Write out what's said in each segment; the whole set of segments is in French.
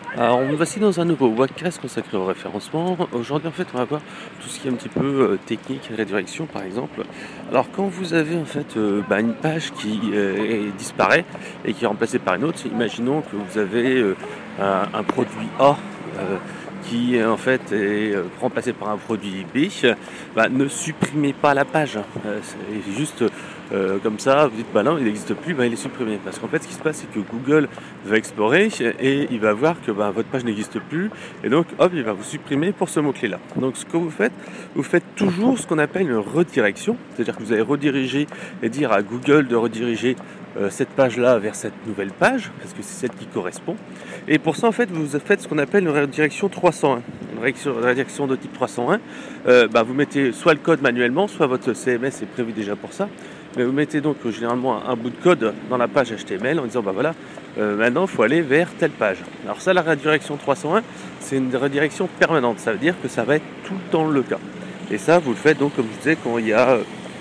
Alors, on voici dans un nouveau podcast consacré au référencement. Aujourd'hui, en fait, on va voir tout ce qui est un petit peu technique et rédirection, par exemple. Alors, quand vous avez en fait une page qui disparaît et qui est remplacée par une autre, imaginons que vous avez un produit A qui en fait est remplacé par un produit B, ne supprimez pas la page. C'est juste comme ça, vous dites bah non, il n'existe plus, il est supprimé. Parce qu'en fait, ce qui se passe, c'est que Google va explorer et il va voir que votre page n'existe plus. Et donc, hop, il va vous supprimer pour ce mot-clé-là. Donc, ce que vous faites toujours ce qu'on appelle une redirection. C'est-à-dire que vous allez rediriger et dire à Google de rediriger cette page-là vers cette nouvelle page, parce que c'est celle qui correspond. Et pour ça, en fait, vous faites ce qu'on appelle une redirection 301. Une redirection de type 301. Vous mettez soit le code manuellement, soit votre CMS est prévu déjà pour ça. Mais vous mettez donc généralement un bout de code dans la page HTML en disant maintenant il faut aller vers telle page. Alors ça, la redirection 301, c'est une redirection permanente. Ça veut dire que ça va être tout le temps le cas. Et ça, vous le faites donc, comme je disais, quand il y a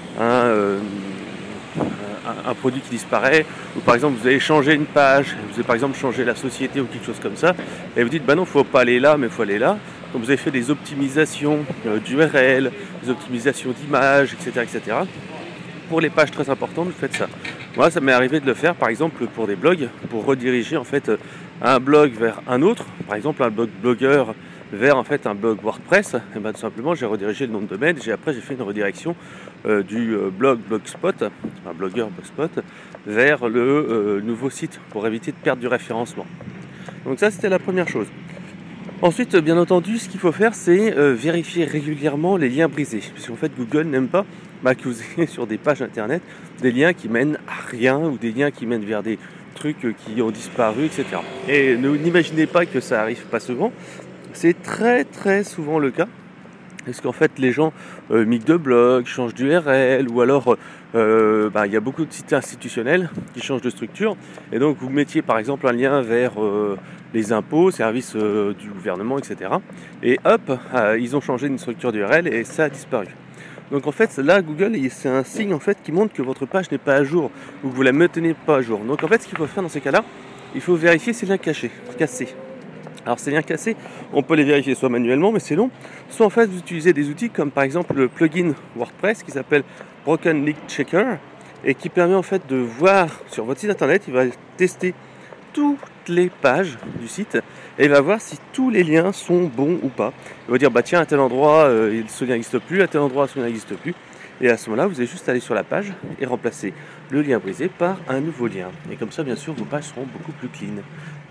un produit qui disparaît, ou par exemple vous avez changé une page, vous avez par exemple changé la société ou quelque chose comme ça, et vous dites non, il ne faut pas aller là, mais il faut aller là. Donc vous avez fait des optimisations d'URL, des optimisations d'images, etc. Pour les pages très importantes, vous faites ça. Moi, ça m'est arrivé de le faire, par exemple, pour des blogs, pour rediriger en fait un blog vers un autre, par exemple un blog blogueur vers en fait un blog WordPress. Et tout simplement, j'ai redirigé le nom de domaine. Après, j'ai fait une redirection du blog Blogspot, un blogueur Blogspot, vers le nouveau site pour éviter de perdre du référencement. Donc ça, c'était la première chose. Ensuite, bien entendu, ce qu'il faut faire, c'est vérifier régulièrement les liens brisés. Puisqu'en fait, Google n'aime pas que vous ayez sur des pages internet des liens qui mènent à rien ou des liens qui mènent vers des trucs qui ont disparu, etc. Et n'imaginez pas que ça arrive pas souvent. C'est très très souvent le cas. Parce qu'en fait, les gens migrent de blog, changent d'URL, ou alors il y a beaucoup de sites institutionnels qui changent de structure. Et donc, vous mettiez par exemple un lien vers les impôts, services du gouvernement, etc. Et hop, ils ont changé une structure d'URL et ça a disparu. Donc en fait, là, Google, c'est un signe en fait qui montre que votre page n'est pas à jour ou que vous la maintenez pas à jour. Donc en fait, ce qu'il faut faire dans ces cas-là, il faut vérifier ces liens cassés. Alors ces liens cassés, on peut les vérifier soit manuellement, mais c'est long, soit en fait vous utilisez des outils comme par exemple le plugin WordPress qui s'appelle Broken Link Checker et qui permet en fait de voir sur votre site internet, il va tester toutes les pages du site et il va voir si tous les liens sont bons ou pas. Il va dire tiens, à tel endroit ce lien n'existe plus, à tel endroit ce lien n'existe plus. Et à ce moment-là, vous allez juste aller sur la page et remplacer le lien brisé par un nouveau lien. Et comme ça, bien sûr, vos pages seront beaucoup plus clean.